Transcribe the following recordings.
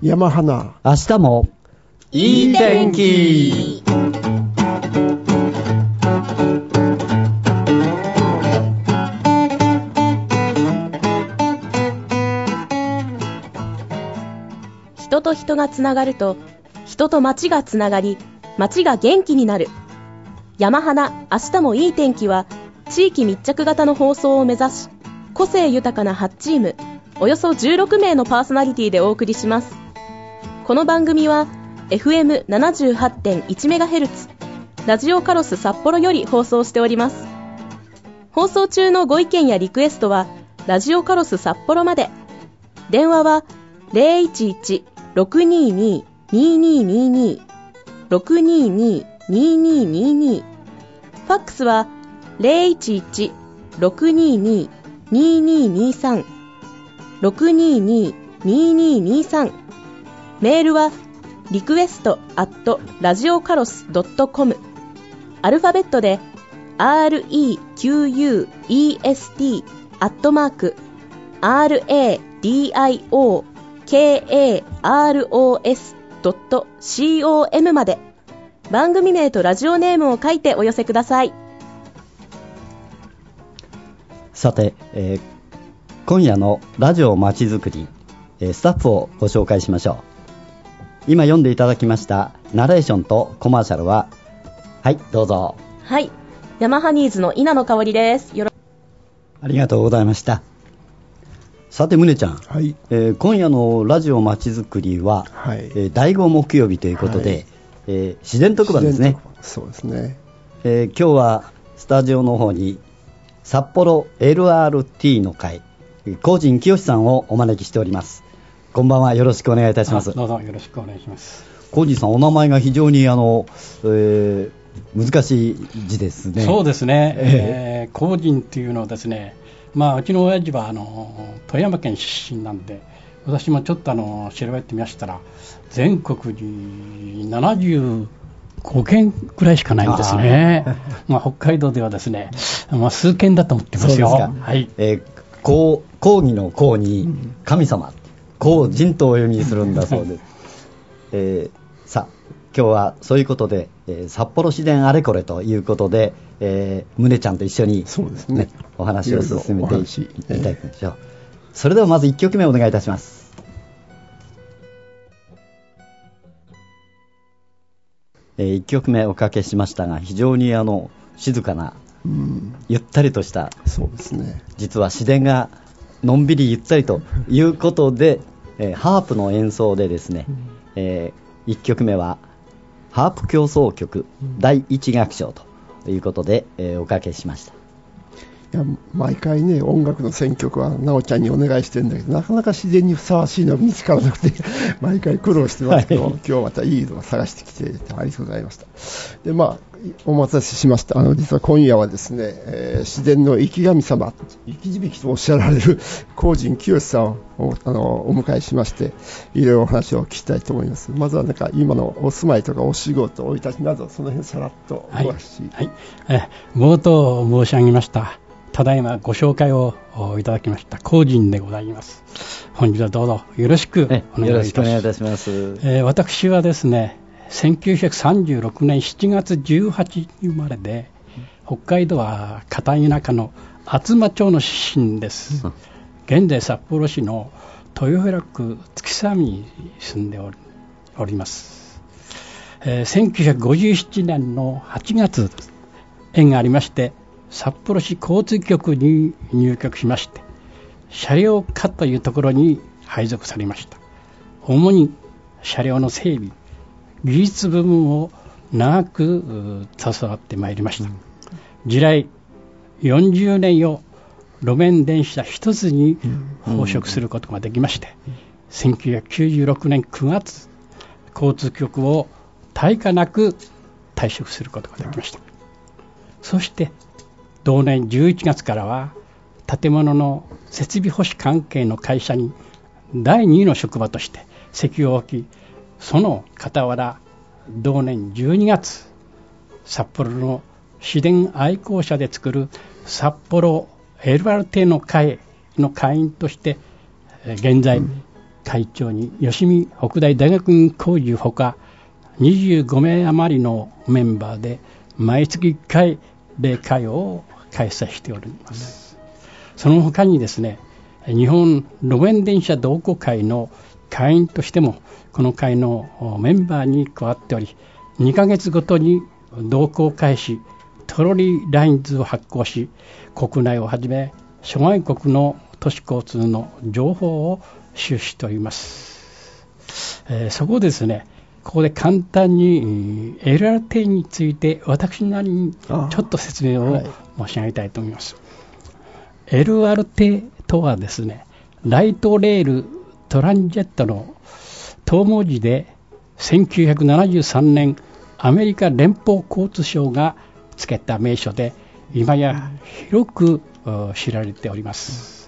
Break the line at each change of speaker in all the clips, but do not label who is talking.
山花、
明日もいい天気。
人と人がつながると、人と街がつながり、街が元気になる。山花、明日もいい天気は、地域密着型の放送を目指し、個性豊かな8チーム、およそ16名のパーソナリティでお送りします。この番組は FM78.1MHz ラジオカロス札幌より放送しております。放送中のご意見やリクエストはラジオカロス札幌まで。電話は 011-622-2222 622-2222 ファックスは 011-622-2223 622-2223 メールはrequest@radiocaros.com アルファベットで request@radiokaros.com まで番組名とラジオネームを書いてお寄せください。
さて、今夜のラジオまちづくり、スタッフをご紹介しましょう。今読んでいただきましたナレーションとコマーシャルは、はい、どうぞ。
はい、ヤマハニーズの稲野香織です。
ありがとうございました。さて、宗ちゃん、
はい、
今夜のラジオまちづくりは、はい、第5木曜日ということで、はい、自然特番ですね。
そうですね。
今日はスタジオの方に札幌 LRT の会、高神清さんをお招きしております。こんばんは、よろしくお願いいたします。
どうぞよろしくお願いします。
高神さん、お名前が非常に難しい字ですね。
そうですね、高神っていうのはですね、うちの親父は富山県出身なんで、私もちょっと調べてみましたら、全国に75県くらいしかないんですね。北海道ではですね、数県だと思ってますよ。
そうですか。はい。講義の講に神様、高神とお読みするんだそうです。さあ、今日はそういうことで、札幌市電あれこれということで、宗ちゃんと一緒に、
そうですね、
お話を進めていただきましょう。それではまず1曲目お願いいたします。1曲目おかけしましたが、非常に静かな、ゆったりとした、
そうですね、
実は自然がのんびりゆったりということで、ハープの演奏でですね、1曲目はハープ協奏曲第1楽章ということで、おかけしました。
いや、毎回ね、音楽の選曲はなおちゃんにお願いしてるんだけど、なかなか自然にふさわしいのが見つからなくて毎回苦労してますけど、はい、今日またいいのを探してきてありがとうございました。で、お待たせしました。実は今夜はですね、自然の生き神様、生き字引とおっしゃられる高神清さんをお迎えしまして、いろいろお話を聞きたいと思います。まずは今のお住まいとかお仕事、生い立ちなど、その辺さらっとお話し、
冒頭申し上げましたただいまご紹介をいただきました高神でございます。本日はどうぞよろしくお願いいたします。私はですね、1936年7月18日生まれで、北海道は片田舎の厚真町の出身です。現在札幌市の豊平区月寒に住んでおります。1957年の8月、縁がありまして札幌市交通局に入局しまして、車両課というところに配属されました。主に車両の整備、技術部分を長く携わってまいりました。地来40年を路面電車一つに奉職することができまして、1996年9月交通局を大化なく退職することができました。そして同年11月からは建物の設備保守関係の会社に第2の職場として籍を置き、その傍ら同年12月札幌の市電愛好者で作る札幌 LRT の会の会員として現在会長に吉見北大大学院教授ほか25名余りのメンバーで毎月1回例会を開催しております。その他にですね、日本路面電車同好会の会員としてもこの会のメンバーに加わっており、2ヶ月ごとに同好会誌トロリーラインズを発行し、国内をはじめ諸外国の都市交通の情報を収集しております。そこですね、ここで簡単に LRT について私なりにちょっと説明を申し上げたいと思います。LRT とはですね、ライトレールトランジェットの遠文字で1973年アメリカ連邦交通省が付けた名称で、今や広く知られております。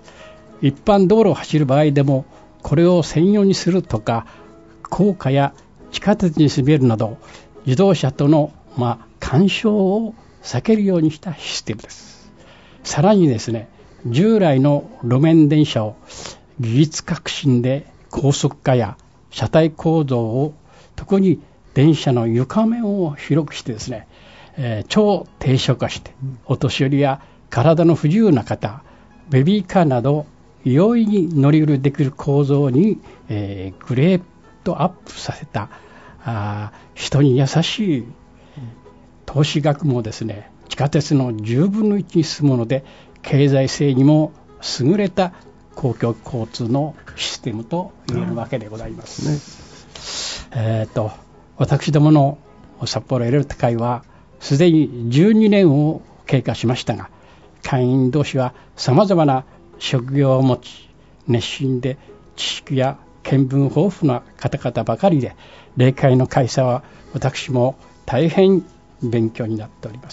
一般道路を走る場合でもこれを専用にするとか、高架や地下鉄に滑るなど自動車との干渉を避けるようにしたシステムです。さらにですね、従来の路面電車を技術革新で高速化や車体構造を、特に電車の床面を広くしてですね、超低床化して、お年寄りや体の不自由な方、ベビーカーなど容易に乗り降りできる構造に、グレードアップさせた人に優しい投資額もですね、地下鉄の10分の1に進むもので、経済性にも優れた公共交通のシステムと言えるわけでございます。私どもの札幌 LRT 会はすでに12年を経過しましたが、会員同士は様々な職業を持ち、熱心で知識や見聞豊富な方々ばかりで、例会の開催は私も大変勉強になっております。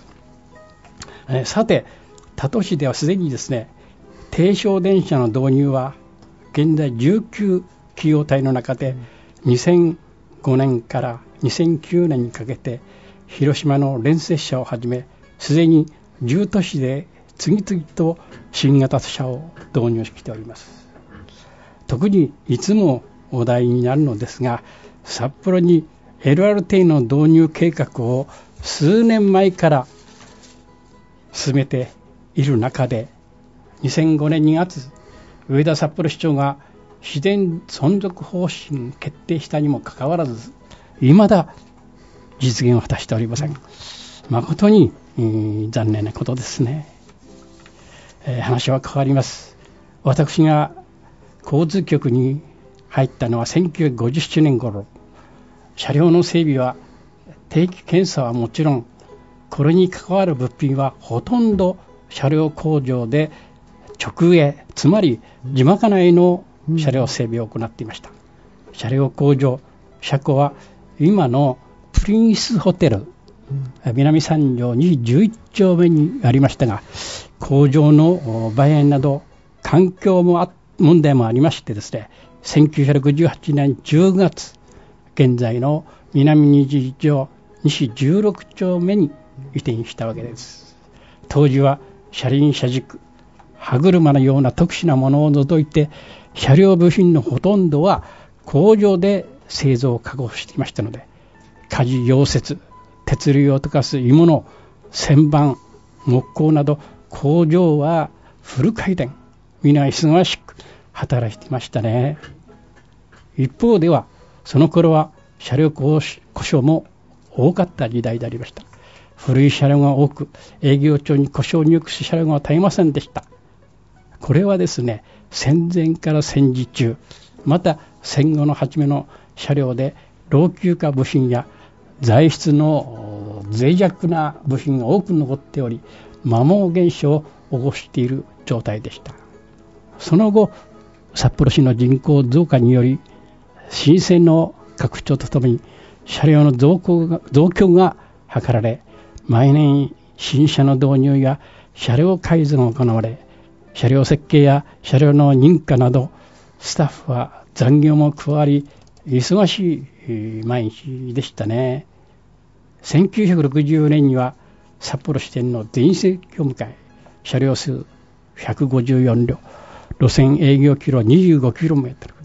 さて、他都市ではすでにですね、低床電車の導入は現在19企業体の中で2005年から2009年にかけて、広島の連接車をはじめすでに10都市で次々と新型車を導入しております。特にいつも話題になるのですが、札幌に LRT の導入計画を数年前から進めている中で、2005年2月、上田札幌市長が自然存続方針決定したにもかかわらず、未だ実現を果たしておりません。誠に、残念なことですね。話は変わります。私が交通局に入ったのは1957年頃。車両の整備は定期検査はもちろん、これに関わる物品はほとんど車両工場で直営、つまり地まかないの車両整備を行っていました。車両工場、車庫は今のプリンスホテル、南三条に11丁目にありましたが、工場の売園など環境問題もありましてですね、1968年10月、現在の南20条西16丁目に移転したわけです。当時は車輪車軸、歯車のような特殊なものを除いて、車両部品のほとんどは工場で製造加工していましたので、家事溶接、鉄類を溶かす鋳物、旋盤、木工など工場はフル回転、皆忙しく働いていましたね。一方ではその頃は車両故障も多かった時代でありました。古い車両が多く、営業中に故障を入力す車両が絶えませんでした。これはですね、戦前から戦時中、また戦後の初めの車両で老朽化部品や材質の脆弱な部品が多く残っており、摩耗現象を起こしている状態でした。その後、札幌市の人口増加により、新線の拡張とともに車両の増強が図られ、毎年新車の導入や車両改造が行われ、車両設計や車両の認可などスタッフは残業も加わり、忙しい毎日でしたね。1960年には札幌支店の全盛期を迎え、車両数154両、路線営業キロ 25km、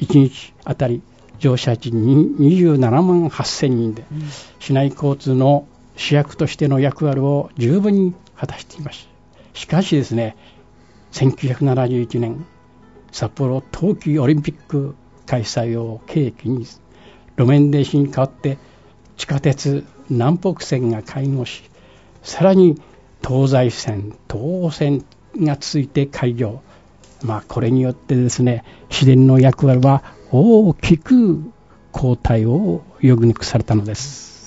1日あたり乗車賃に27万8000人で、市内交通の主役としての役割を十分に果たしています。しかしですね、1971年札幌冬季オリンピック開催を契機に、路面電車に代わって地下鉄南北線が開業し、さらに東西線、東欧線が続いて開業。これによってですね、市電の役割は大きく後退を余儀なくされたのです。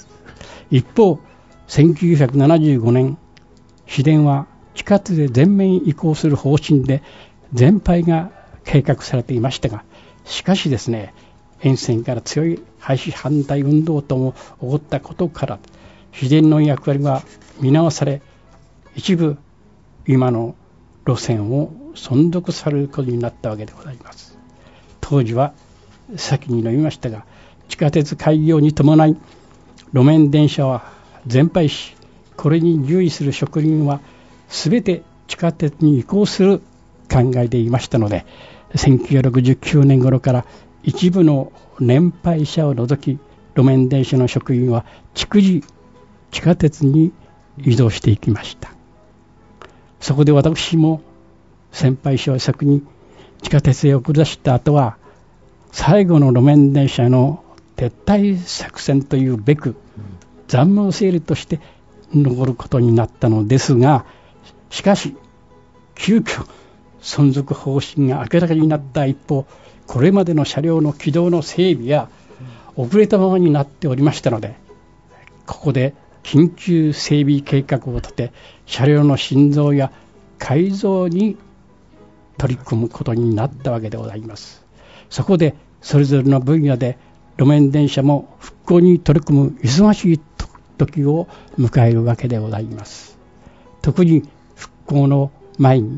一方、1975年、市電は地下鉄で全面移行する方針で全廃が計画されていましたが、しかしですね、沿線から強い廃止反対運動とも起こったことから、市電の役割は見直され、一部今の路線を存続されることになったわけでございます。当時は先に述べましたが、地下鉄開業に伴い路面電車は全廃し、これに従事する職人はすべて地下鉄に移行する考えでいましたので、1969年頃から一部の年配者を除き、路面電車の職員は逐次地下鉄に移動していきました。そこで私も先輩者を先に地下鉄へ送り出した後は、最後の路面電車の撤退作戦というべく残務整理として残ることになったのですが、しかし急遽存続方針が明らかになった一方、これまでの車両の軌道の整備や遅れたままになっておりましたので、ここで緊急整備計画を立て、車両の新造や改造に取り組むことになったわけでございます。そこでそれぞれの分野で路面電車も復興に取り組む忙しい時を迎えるわけでございます。特に復興の前に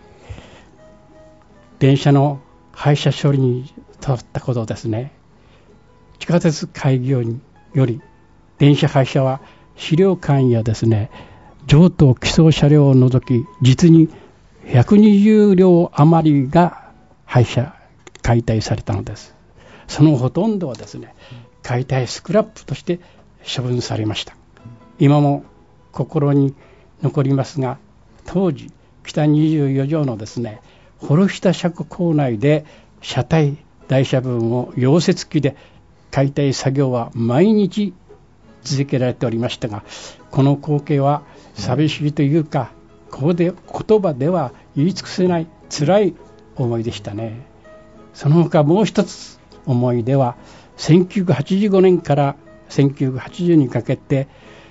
電車の廃車処理に取ったことですね。地下鉄開業により電車廃車は資料館やですね、上等基礎車両を除き実に120両余りが廃車解体されたのです。そのほとんどはですね、解体スクラップとして処分されました。今も心に残りますが、当時北24条のですね、幌下車庫構内で車体台車分を溶接機で解体作業は毎日続けられておりましたが、この光景は寂しいというか、ここで言葉では言い尽くせない辛い思いでしたね。その他もう一つ思い出は、1985年から1980にかけて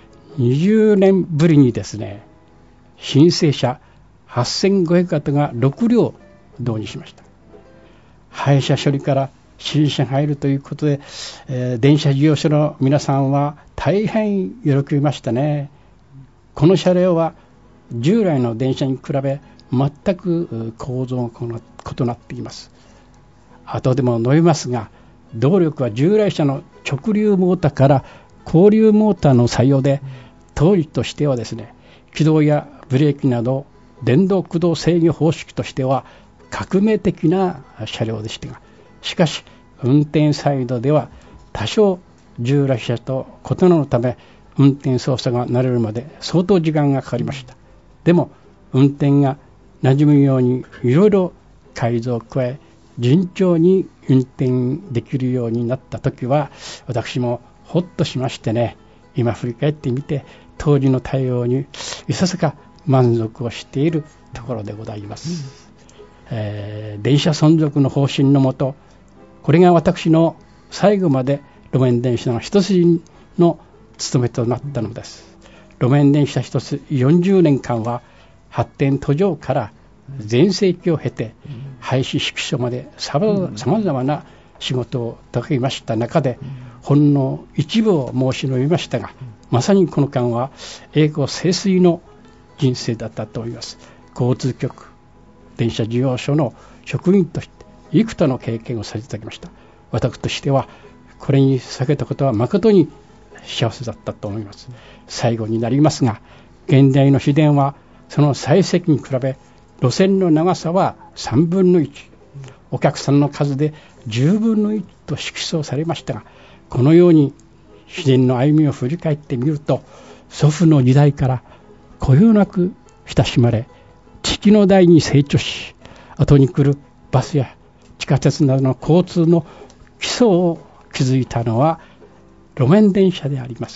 20年ぶりにですね、新生車8500型が6両導入しました。廃車処理から新車が入るということで、電車事業所の皆さんは大変喜びましたね。この車両は従来の電車に比べ全く構造が異なっています。後でも述べますが、動力は従来車の直流モーターから交流モーターの採用で、当時としてはですね、軌道やブレーキなど電動駆動制御方式としては革命的な車両でしたが、しかし運転サイドでは多少従来車と異なるため、運転操作が慣れるまで相当時間がかかりました。でも運転が馴染むようにいろいろ改造を加え、順調に運転できるようになった時は、私もほっとしましてね、今振り返ってみて当時の対応にいささか満足をしているところでございます。電車存続の方針のもと、これが私の最後まで路面電車の一筋の務めとなったのです。路面電車一つ40年間は発展途上から全盛期を経て廃止縮小までさまざまな仕事を遂げました中で、ほんの一部を申し述べましたが、まさにこの間は栄光盛衰の人生だったと思います。交通局、電車事業所の職員として幾多の経験をさせていただきました。私としてはこれに避けたことは誠に幸せだったと思います。最後になりますが、現代の市電はその最盛期に比べ路線の長さは3分の1、 お客さんの数で10分の1と縮小されましたが、このように自然の歩みを振り返ってみると、祖父の時代からこよなく親しまれ、地の代に成長し、後に来るバスや地下鉄などの交通の基礎を築いたのは路面電車であります。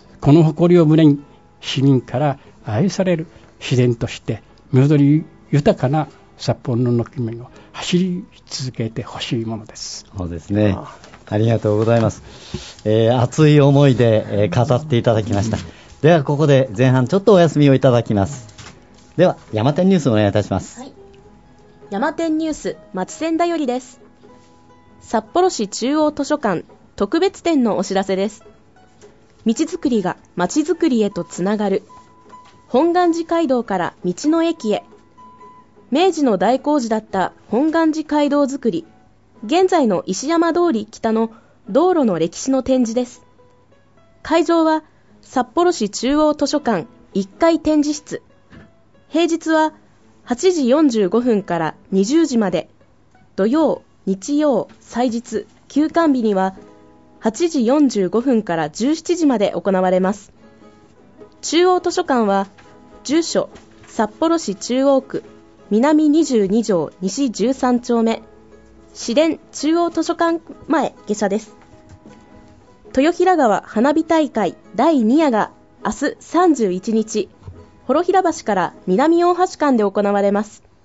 この誇りを胸に、市民から愛される自然として彩り豊かな札幌の軒面を走り続けてほしいものです。
そうですね。ありがとうございます。熱い思いで、語っていただきました。ではここで前半ちょっとお休みをいただきます。では山天ニュースをお願いいたします。
はい、山天ニュース町線だよりです。札幌市中央図書館特別展のお知らせです。道づくりが町づくりへとつながる、本願寺街道から道の駅へ。明治の大工事だった本願寺街道づくり、現在の石山通り北の道路の歴史の展示です。会場は札幌市中央図書館1階展示室。平日は8時45分から20時まで、土曜、日曜、祭日、休館日には8時45分から17時まで行われます。中央図書館は住所札幌市中央区南22条西13丁目、市電中央図書館前下車です。豊平川花火大会第2夜が明日31日、幌平橋から南大橋間で行われます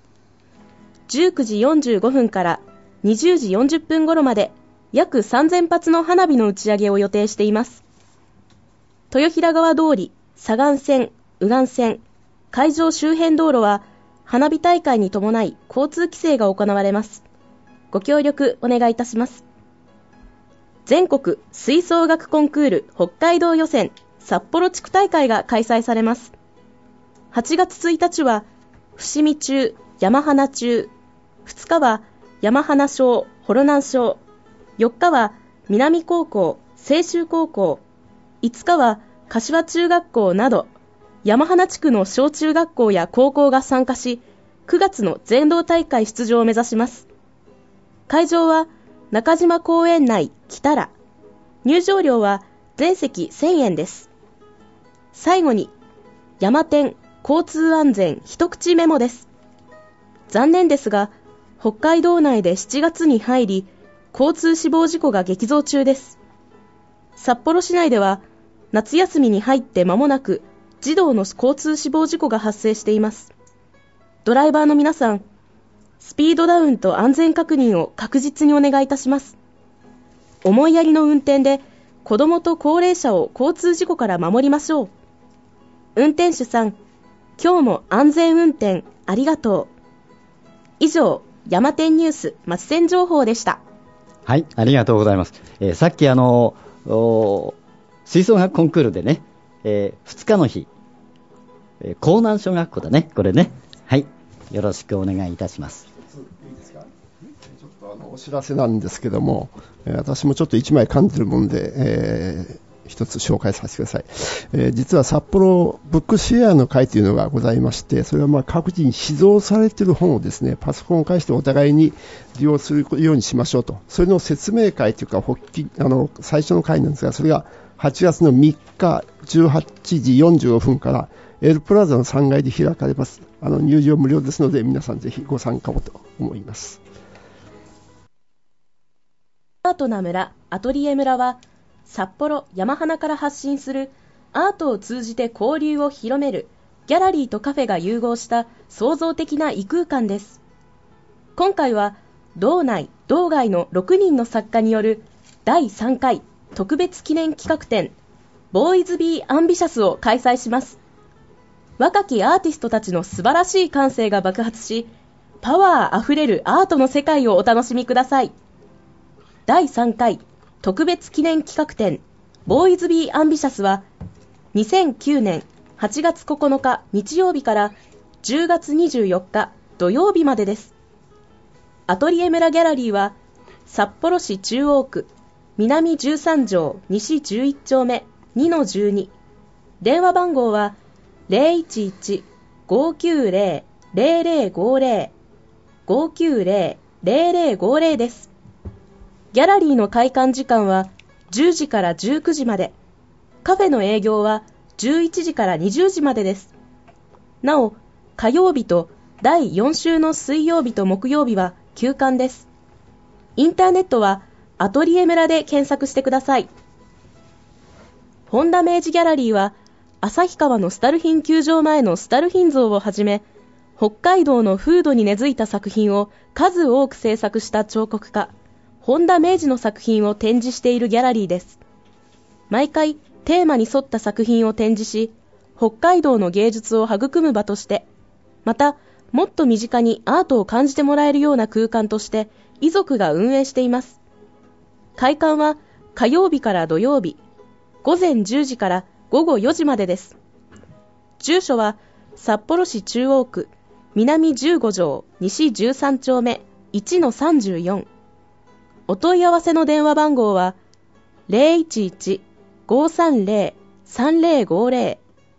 。19時45分から20時40分頃まで約3000発の花火の打ち上げを予定しています。豊平川通り、左岸線、右岸線、会場周辺道路は花火大会に伴い交通規制が行われます。ご協力お願いいたします。全国吹奏楽コンクール北海道予選札幌地区大会が開催されます。8月1日は伏見中、山花中、2日は山花小、幌南小、4日は南高校、青州高校、5日は柏中学校など山花地区の小中学校や高校が参加し、9月の全道大会出場を目指します。会場は中島公園内北ら。入場料は全席1000円です。最後に山天交通安全一口メモです。残念ですが、北海道内で7月に入り交通死亡事故が激増中です。札幌市内では夏休みに入って間もなく児童の交通死亡事故が発生しています。ドライバーの皆さん、スピードダウンと安全確認を確実にお願いいたします。思いやりの運転で子どもと高齢者を交通事故から守りましょう。運転手さん、今日も安全運転ありがとう。以上、山天ニュース町線情報でした。
はい、ありがとうございます。さっき吹奏楽コンクールでね、2日の日、江南小学校だね、これね。はい、よろしくお願いいたします。
いいですか？ちょっとお知らせなんですけども、私もちょっと1枚感じるもんで、一つ紹介させてください。実は札幌ブックシェアの会というのがございまして、それは各自に寄贈されている本をですね、パソコンを介してお互いに利用するようにしましょうと、それの説明会というか最初の会なんですが、それが8月の3日18時45分からエルプラザの3階で開かれます。入場無料ですので、皆さんぜひご参加をと思います。
アートな村、アトリエ村は札幌山花から発信するアートを通じて交流を広めるギャラリーとカフェが融合した創造的な異空間です。今回は道内道外の6人の作家による第3回特別記念企画展ボーイズビーアンビシャスを開催します。若きアーティストたちの素晴らしい感性が爆発し、パワーあふれるアートの世界をお楽しみください。第3回特別記念企画展ボーイズビーアンビシャスは2009年8月9日日曜日から10月24日土曜日までです。アトリエ村ギャラリーは札幌市中央区南13条西11丁目 2-12、 電話番号は 011-590-0050 590-0050 0050です。ギャラリーの開館時間は10時から19時まで、カフェの営業は11時から20時までです。なお、火曜日と第4週の水曜日と木曜日は休館です。インターネットはアトリエ村で検索してください。本田明治ギャラリーは、旭川のスタルヒン球場前のスタルヒン像をはじめ、北海道の風土に根付いた作品を数多く制作した彫刻家、本田明治の作品を展示しているギャラリーです。毎回テーマに沿った作品を展示し、北海道の芸術を育む場として、また、もっと身近にアートを感じてもらえるような空間として、遺族が運営しています。開館は火曜日から土曜日、午前10時から午後4時までです。住所は札幌市中央区南15条西13丁目 1-34。お問い合わせの電話番号は 011-530-3050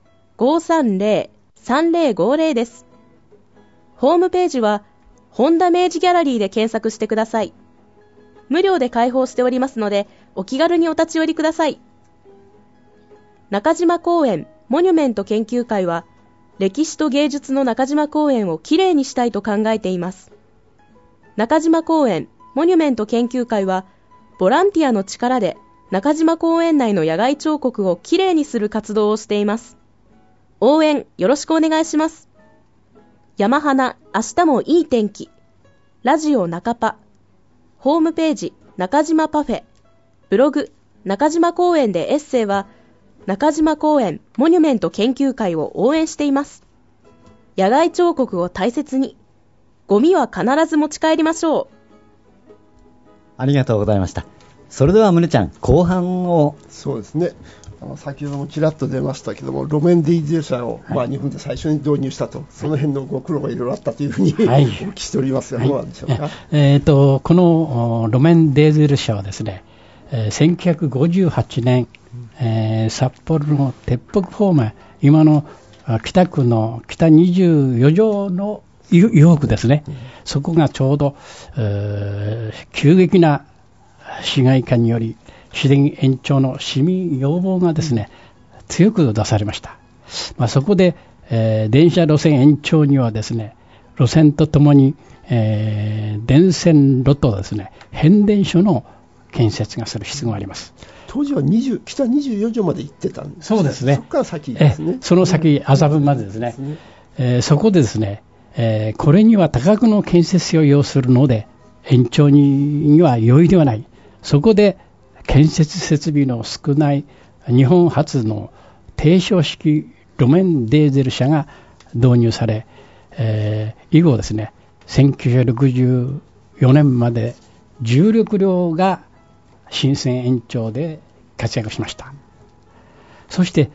530-3050 です。ホームページは本田明治ギャラリーで検索してください。無料で開放しておりますので、お気軽にお立ち寄りください。中島公園モニュメント研究会は、歴史と芸術の中島公園をきれいにしたいと考えています。中島公園モニュメント研究会は、ボランティアの力で中島公園内の野外彫刻をきれいにする活動をしています。応援よろしくお願いします。山花、明日もいい天気。ラジオ中パ。ホームページ、中島パフェ。ブログ、中島公園でエッセイは、中島公園モニュメント研究会を応援しています。野外彫刻を大切に。ゴミは必ず持ち帰りましょう。
ありがとうございました。それでは宗ちゃん、後半を。
そうですね。先ほどもちらっと出ましたけども、路面ディーゼル車を、日本で最初に導入したと、その辺のご苦労がいろいろあったというふうに、お聞きしておりますが、どうなんでしょうか。
この路面ディーゼル車はですね、1958年、札幌の鉄北方面、今の北区の北24条の洋区ですね、そこがちょうど、急激な市街化により、市電延長の市民要望がですね、強く出されました。そこで、電車路線延長にはですね、路線とともに、電線路とですね、変電所の建設がする必要があります。
当時は北24条まで行ってたんですね。
そうですね。
そこから先ですね。
その先、麻布までですね。そこでですね、これには多額の建設費を要するので、延長には容易ではない。そこで、建設設備の少ない日本初の低床式路面ディーゼル車が導入され、以後ですね、1964年まで16両が新線延長で活躍しました。そして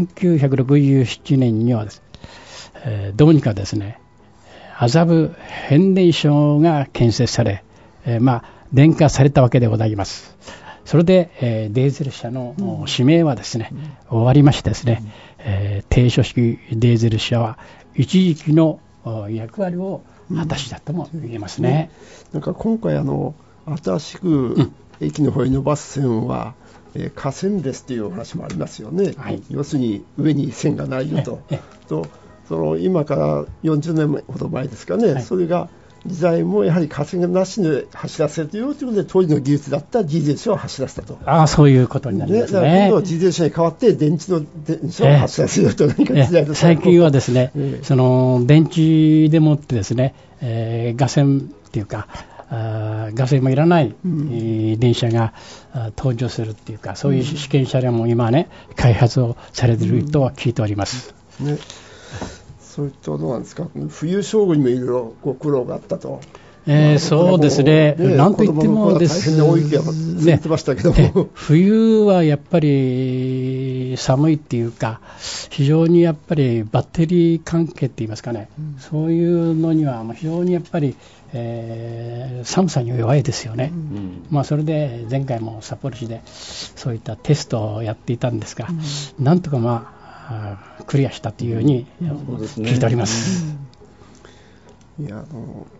1967年にはです、どうにかですね、麻布変電所が建設され、電化されたわけでございます。それで、ディーゼル車の指名はですね、終わりましてですね、低床式ディーゼル車は一時期の役割を果たしたとも言えますね。
なんか今回新しく駅の方に伸ばす線は、架線レスというお話もありますよね。要するに上に線がないよと。その今から40年ほど前ですかね、それが時代もやはり架線がなしで走らせるということで、当時の技術だったディーゼル車を走らせたと。
そういうことになりますね。
だから今度はディーゼル車に代わって電池の電車を走らせると何か時代の
最近はですね、その電池でもってですね、架線っていうか、架線もいらない、電車が登場するっていうか、そういう試験車両も今ね、開発をされているとは聞いております。
そういったどうなんですか、冬将軍にもいろいろご苦労があったと。
そうですね、なんといってもですね、
大雪が続いてましたけども、
冬はやっぱり寒いっていうか、非常にやっぱりバッテリー関係って言いますかね、そういうのには非常にやっぱり、寒さに弱いですよね。それで前回も札幌市でそういったテストをやっていたんですが、なんとかクリアしたというように聞いております。
いや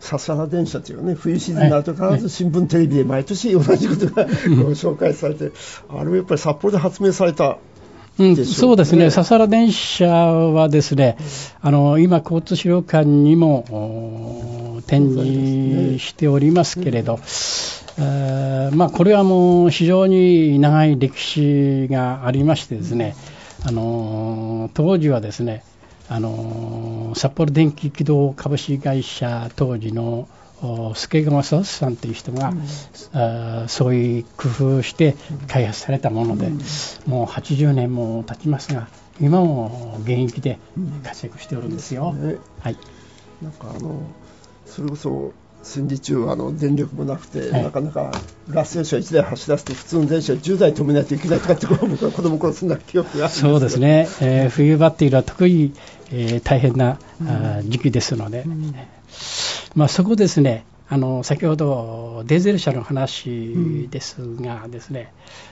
笹原電車というね、冬シーズンになると必ず新聞テレビで毎年同じことが紹介されて、あれはやっぱり札幌で発明された。
そうですね、笹原電車はですね、今、交通資料館にも展示しておりますけれど、これはもう非常に長い歴史がありましてですね、当時はですね、札幌電気軌道株式会社当時の助川聡さんという人が、そういう工夫をして開発されたもので、もう80年も経ちますが、今も現役で活躍しておるんですよ。はい、
なんかそれこそ戦時中は電力もなくて、なかなかガス電車1台走らせて普通の電車10台止めないといけないとかって僕は子供の頃そんな記憶があるんですけど。
そうですね、冬場っていうのは特に、大変な時期ですので、そこですね、先ほどディーゼル車の話ですがですね、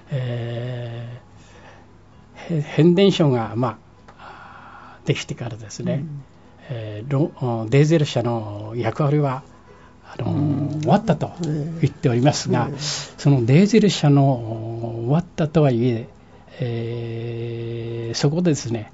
変電所が、できてからですね、ディーゼル車の役割は終わったと言っておりますが、そのディーゼル車の終わったとはいえ、そこでですね、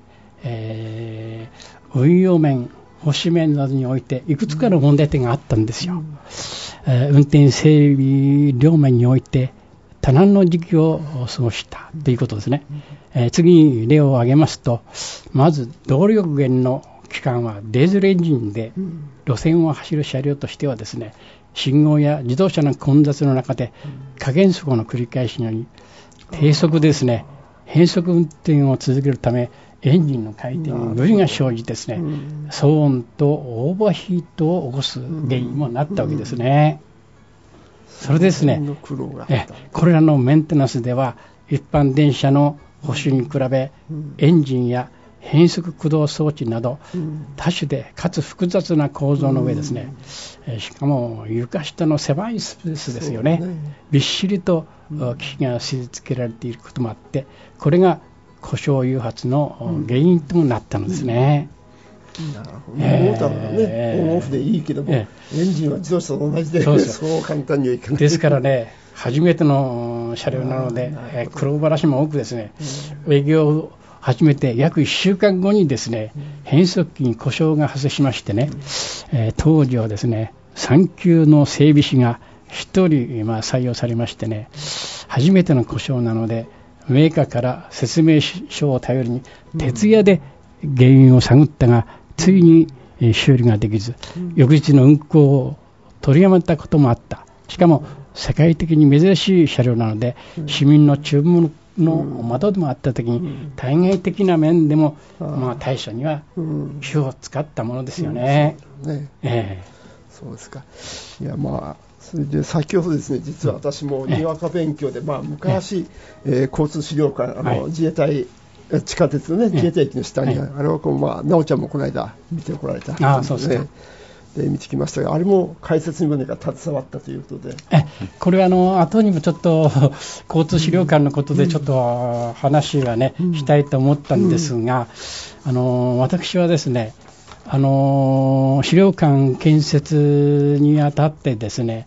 運用面、保守面などにおいていくつかの問題点があったんですよ。運転整備両面において多難の時期を過ごしたということですね。次に例を挙げますと、まず動力源の機関はディーゼルエンジンで、路線を走る車両としてはですね、信号や自動車の混雑の中で加減速の繰り返しにより低速ですね、変速運転を続けるためエンジンの回転に無理が生じですね、騒音とオーバーヒートを起こす原因もなったわけですね。それですね、これらのメンテナンスでは一般電車の保守に比べ、エンジンや変速駆動装置など多種でかつ複雑な構造の上ですね、しかも床下の狭いスペースですよね、びっしりと機器が据え付けられていることもあって、これが故障誘発の原因ともなったのですね。
なるほど、モーターがね、オンオフでいいけども、エンジンは自動車と同じで、そう簡単にはいかない。
ですからね、初めての車両なので、苦労話も多くですね、営業を始めて約1週間後にですね、変速機に故障が発生しましてね、当時はですね、3級の整備士が1人採用されましてね、初めての故障なので、メーカーから説明書を頼りに徹夜で原因を探ったが、ついに修理ができず、翌日の運行を取りやめたこともあった。しかも世界的に珍しい車両なので、市民の注目の的でもあったときに、対外的な面でも、対処には気を使ったものですよね。
そうですか。いや、それで先ほどですね、実は私もにわか勉強で、昔、交通資料館、自衛隊地下鉄のね、自衛隊駅の下に、あれは直ちゃんもこの間見てこられた、
そうですね。
で見てきましたが、あれも解説にも携わったということで、
これは後にもちょっと交通資料館のことでちょっと話はね、したいと思ったんですが、私はですね、資料館建設にあたってですね、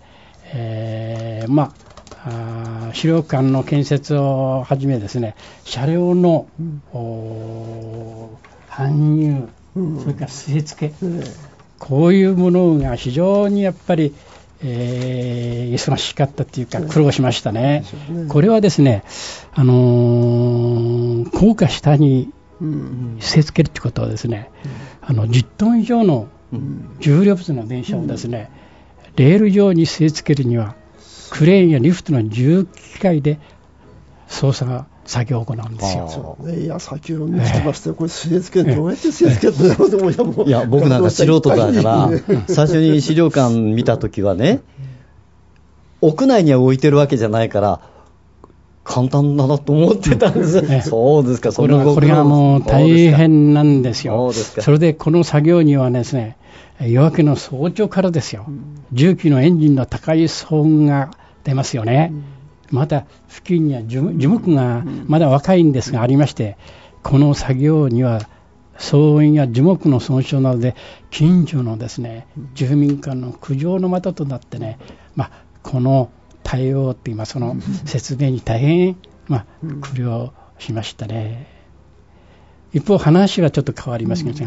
資料館の建設をはじめですね、車両の、搬入、それから据え付け、こういうものが非常にやっぱり、忙しかったというか苦労しましたね。これはですね、高架下に据え付けるということはですね、10トン以上の重量物の電車をですね、レール上に据え付けるにはクレーンやリフトの重機械で操作作業を行うんですよ。
いや、先ほど見てましたよ、これ据え付けどうやって据え付けるんだろうと思いながら、
いや、僕なんか素人だから最初に資料館見たときはね、屋内には置いてるわけじゃないから簡単だなと思ってたんです。そうですか。
これがもう大変なんですよ。それでこの作業にはですね、夜明けの早朝からですよ、重機のエンジンの高い騒音が出ますよね。また付近には樹木がまだ若いんですがありまして、この作業には騒音や樹木の損傷などで近所のですね住民間の苦情の的となってね、この対応って今その説明に大変、苦慮しましたね。一方話はちょっと変わりますが、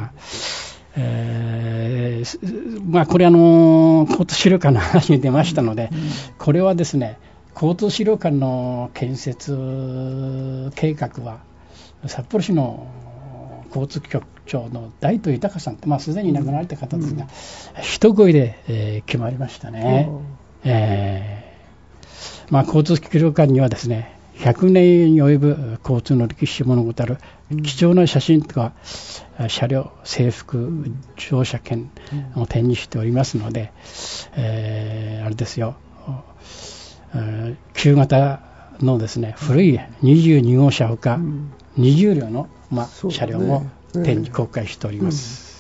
これ交通資料館の話に出ましたので、これはですね交通資料館の建設計画は札幌市の交通局長の大東豊さんって、すでに亡くなられた方ですが、一声で、決まりましたね。交通資料館にはですね100年に及ぶ交通の歴史を物語る貴重な写真とか車両、制服、乗車券を展示しておりますので、あれですよ、旧型のですね古い22号車ほか20両の、車両も展示公開しております。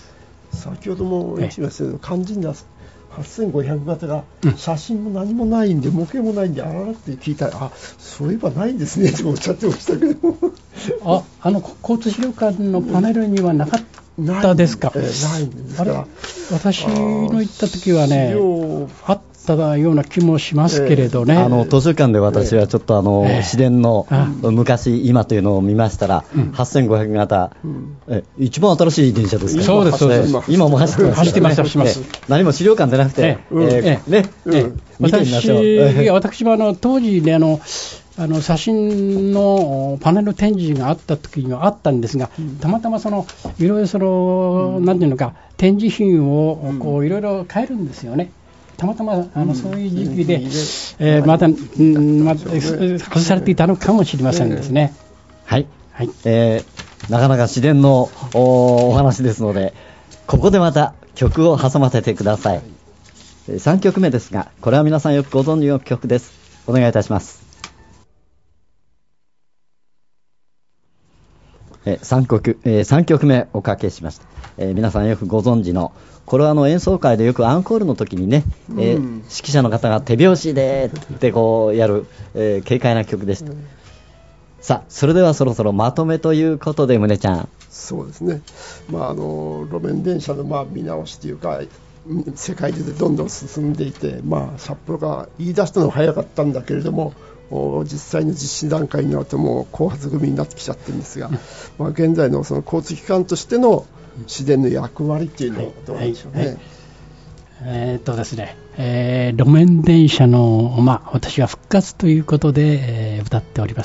先ほども言いましたけど、肝心な8500型が写真も何もないんで、模型もないんで、あららって聞いたら、そういえばないんですねとおっしゃってましたけど
交通資料館のパネルにはなかったですか？
ないんですか。
私の行った時はね、あったような気もしますけれどね。
図書館で私はちょっと市電の昔今というのを見ましたら、8500型、一番新しい電車ですから。
そうですそうです。
今も走ってます。何も資料館じゃなくて、見てみましょう。
私も当時ね写真のパネル展示があった時にはあったんですが、たまたまいろいろなんていうのか展示品をいろいろ変えるんですよね。たまたまそういう時期で、また外されていたのかもしれませんですね。
はい、なかなか自然の お話ですので、ここでまた曲を挟ませてください。3曲目ですが、これは皆さんよくご存知の曲です。お願いいたします。3曲目おかけしました。皆さんよくご存知の、これは演奏会でよくアンコールの時にね、指揮者の方が手拍子でってこうやる、軽快な曲でした。さあ、それではそろそろまとめということで、宗ちゃん。
そうですね、路面電車の見直しというか、世界中でどんどん進んでいて、札幌が言い出したのは早かったんだけれども、実際の実施段階になるともう後発組になってきちゃってるんですが、現在のその交通機関としての市電の役割っていうのはどうでしょうね。
ですね、路面電車の、私は復活ということで、歌っております。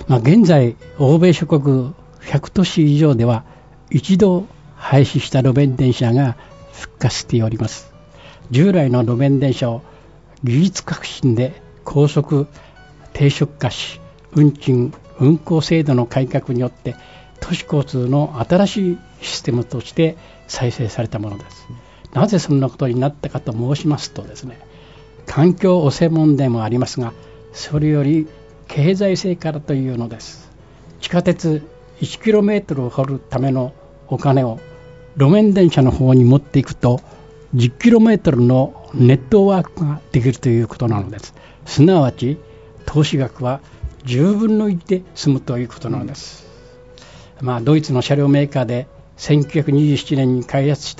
現在欧米諸国100都市以上では一度廃止した路面電車が復活しております。従来の路面電車を技術革新で高速低速化し、運賃運行制度の改革によって都市交通の新しいシステムとして再生されたものです。なぜそんなことになったかと申しますとですね、環境汚染問題もありますが、それより経済性からというのです。地下鉄 1km を掘るためのお金を路面電車の方に持っていくと 10km のネットワークができるということなのです。すなわち投資額は10分の1で済むということなのです。ドイツの車両メーカーで1927年に開発した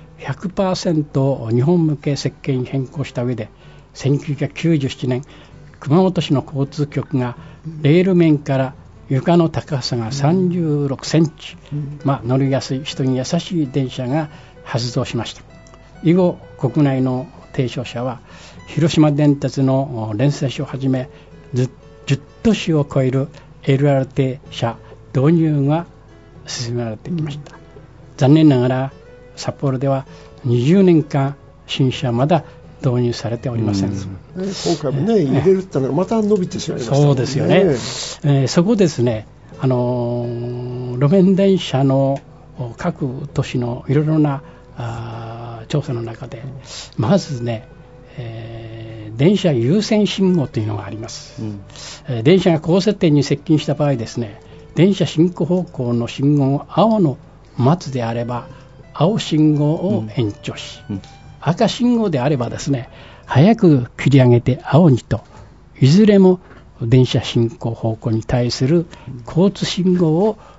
100% を日本向け設計に変更した上で、1997年熊本市の交通局がレール面から床の高さが36センチ、乗りやすい人に優しい電車が発動しました。以後国内の提唱者は広島電鉄の連載車をはじめ10都市を超える LRT 車導入が進められてきました。残念ながら札幌では20年間新車まだ導入されておりません。
今回もね、入れるってのがまた伸びてしまいましたね。
そうですよね。そこですね、路面電車の各都市のいろいろな調査の中で、まずね、電車優先信号というのがあります。電車が交差点に接近した場合ですね、電車進行方向の信号を青の待つであれば青信号を延長し、赤信号であればですね、早く切り上げて青にと、いずれも電車進行方向に対する交通信号を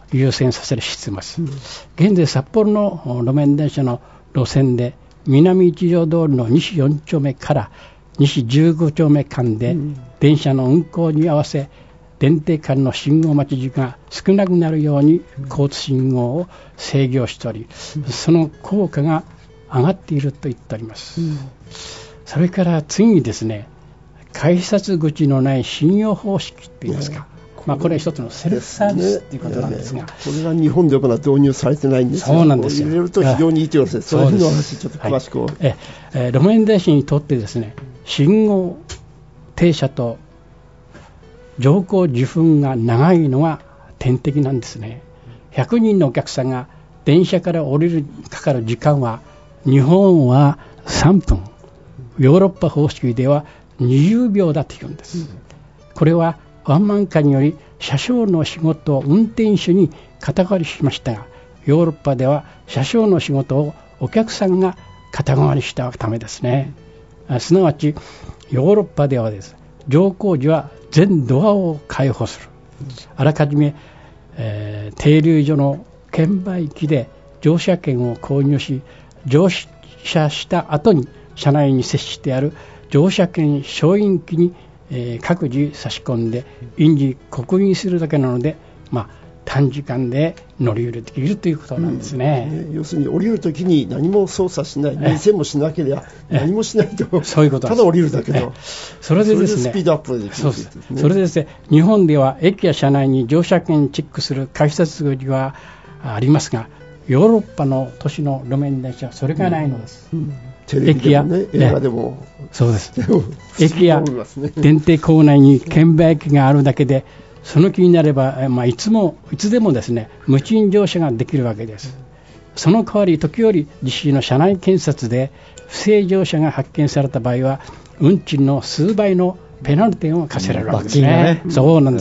優先させるシステムです。現在札幌の路面電車の路線で南一条通りの西4丁目から西15丁目間で電車の運行に合わせ電停間の信号待ち時間が少なくなるように交通信号を制御しており、その効果が上がっていると言っております。それから次にですね、改札口のない信用方式といいますか、これは一つのセルフサービスということなんですが、
これが日本ではまだ導入されてないんですが、
そうなんですよ。
入れると非常にいいということです。そういうのをちょっと詳しく、
路面電車にとってですね、信号停車と乗降時分が長いのが天敵なんですね。100人のお客さんが電車から降りるかかる時間は日本は3分、ヨーロッパ方式では20秒だというんです。これはワンマン化により車掌の仕事を運転手に肩代わりしましたが、ヨーロッパでは車掌の仕事をお客さんが肩代わりしたためですね。すなわちヨーロッパではです、乗降時は全ドアを開放する。あらかじめ、停留所の券売機で乗車券を購入し、乗車した後に車内に設置してある乗車券消印機に、各自差し込んで印字刻印するだけなので、短時間で乗り降りできるということなんですね。
要するに降りるときに何も操作しない、目線もしなければ何もしないと、
そういうことです。
ただ降りるだけの、
それでですね、
スピードアップできるんですね。
それでですね、日本では駅や車内に乗車券チェックする改札口はありますが、ヨーロッパの都市の路面電車はそれがないのです。
テレビでもね、映画でも、
そうです。駅や電停構内に券売機があるだけで、その気になれば、いつでもですね、無賃乗車ができるわけです。その代わり、時折実施の車内検察で不正乗車が発見された場合は、運賃の数倍のペナルティを課せられるわけですね。そうなんです。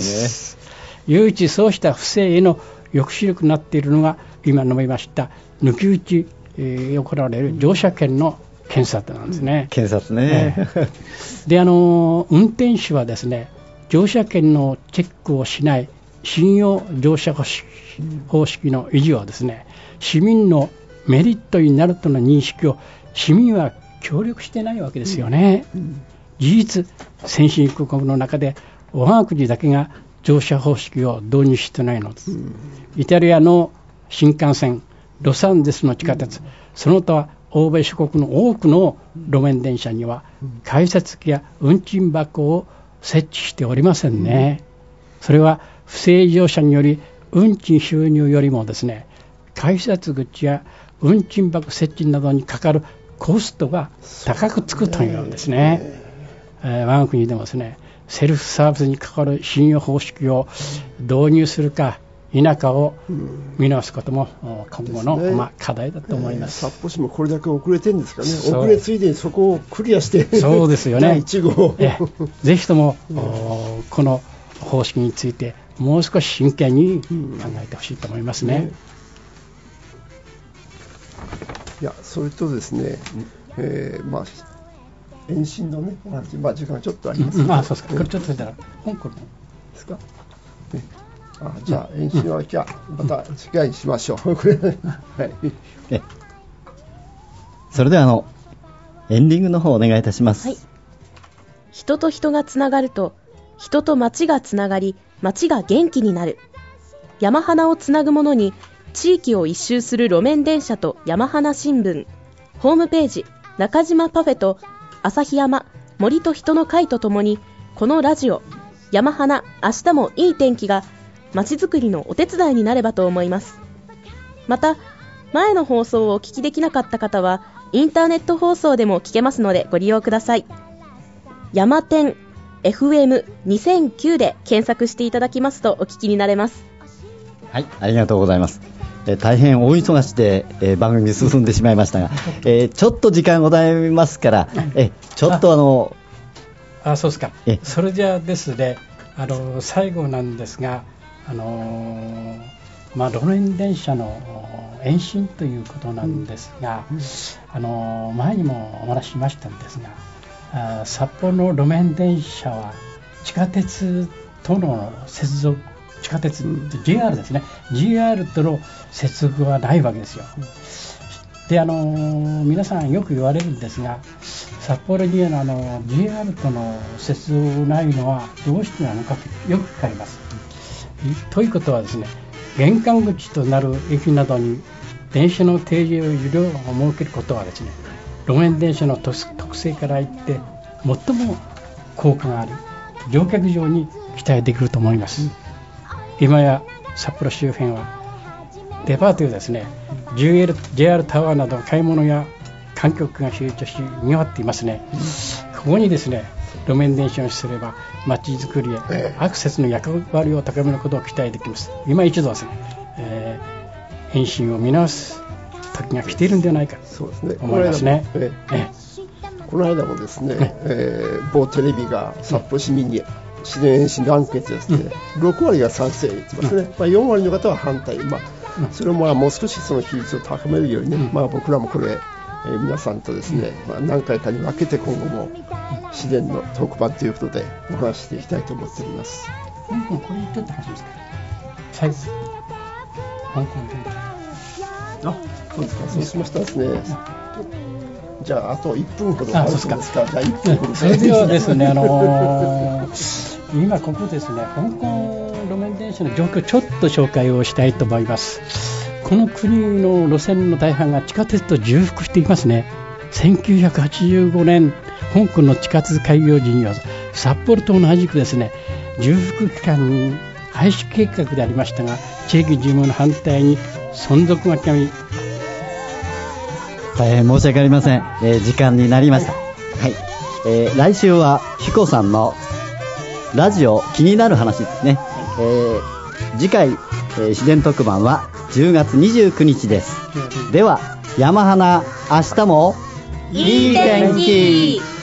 唯一そうした不正への抑止力になっているのが、今述べました抜き打ち、行われる乗車券の検察なんですね。
検察ね。
で、運転手はですね、乗車券のチェックをしない信用乗車方式の維持はですね、市民のメリットになるとの認識を市民は協力してないわけですよね。事実、先進国の中で我が国だけが乗車方式を導入してないのです。イタリアの新幹線、ロサンゼルスの地下鉄、その他は欧米諸国の多くの路面電車には改札機や運賃箱を設置しておりませんね。それは不正乗車により運賃収入よりもですね、改札口や運賃箱設置などにかかるコストが高くつくというんですね。我が国でもですね、セルフサービスに関わる信用方式を導入するか否かを見直すことも今後の課題だと思います。
札幌市もこれだけ遅れてるんですかね。遅れついでにそこをクリアして
そうですよね。
第1号
ぜひともこの方式についてもう少し真剣に考えてほしいと思いますね。
いや、それとですね、延伸のね、時間ちょっとあります
そうですか。これちょっと見たら香港ですか。
じゃあ延伸はじゃあまた次回にしましょう。はい、
それではエンディングの方お願いいたします。
はい。人と人がつながると、人と町がつながり、町が元気になる。山花をつなぐものに、地域を一周する路面電車と山花新聞、ホームページ、中島パフェと旭山、森と人の会とともに、このラジオ、山花、明日もいい天気が、街づくりのお手伝いになればと思います。また、前の放送をお聞きできなかった方は、インターネット放送でも聞けますのでご利用ください。山天 FM2009 で検索していただきますとお聞きになれます。
はい、ありがとうございます。大変大忙しで、番組進んでしまいましたが、ちょっと時間ございますから、ちょっと
そうですか。それじゃあですね、最後なんですが、路面電車の延伸ということなんですが、前にもお話ししましたんですが、札幌の路面電車は地下鉄との接続地下鉄、JR ですね、JR との接続はないわけですよ。で皆さんよく言われるんですが、札幌にJR との接続ないのはどうしてなのかとよく聞かれます。ということはですね、玄関口となる駅などに電車の定時有料を設けることはですね、路面電車の特性から言って最も効果があり、乗客上に期待できると思います。今や札幌周辺はデパートやですね、JR タワーなど買い物や観光客が集中し賑わっていますね。ここにですね、路面電車をすれば街づくりやアクセスの役割を高めることを期待できます。今一度ですね、返信を見直す時が来ているんではないかと思いますね。
この間もですね、某テレビが札幌市民に市電延伸のアンケートですね、6割が賛成言ってますね。4割の方は反対。それをもう少しその比率を高めるようにね、僕らもこれ、皆さんとですね、何回かに分けて今後も市電の特番ということでお話ししていきたいと思っております。
これ言っといてほしいですか。最後、香港
そうですか。そうしましたですね。じゃああと1分ほどあるんですか。じゃあ1分ほど。
それではですね、今ここですね、香港路面電車の状況をちょっと紹介をしたいと思います。この国の路線の大半が地下鉄と重複していますね。1985年香港の地下鉄開業時には札幌と同じくですね、重複期間に廃止計画でありましたが、地域住民の反対に存続が決まり、
大変申し訳ありません。時間になりました。来週は彦さんのラジオ気になる話ですね。次回、自然特番は10月29日です。では山花、明日もいい天気。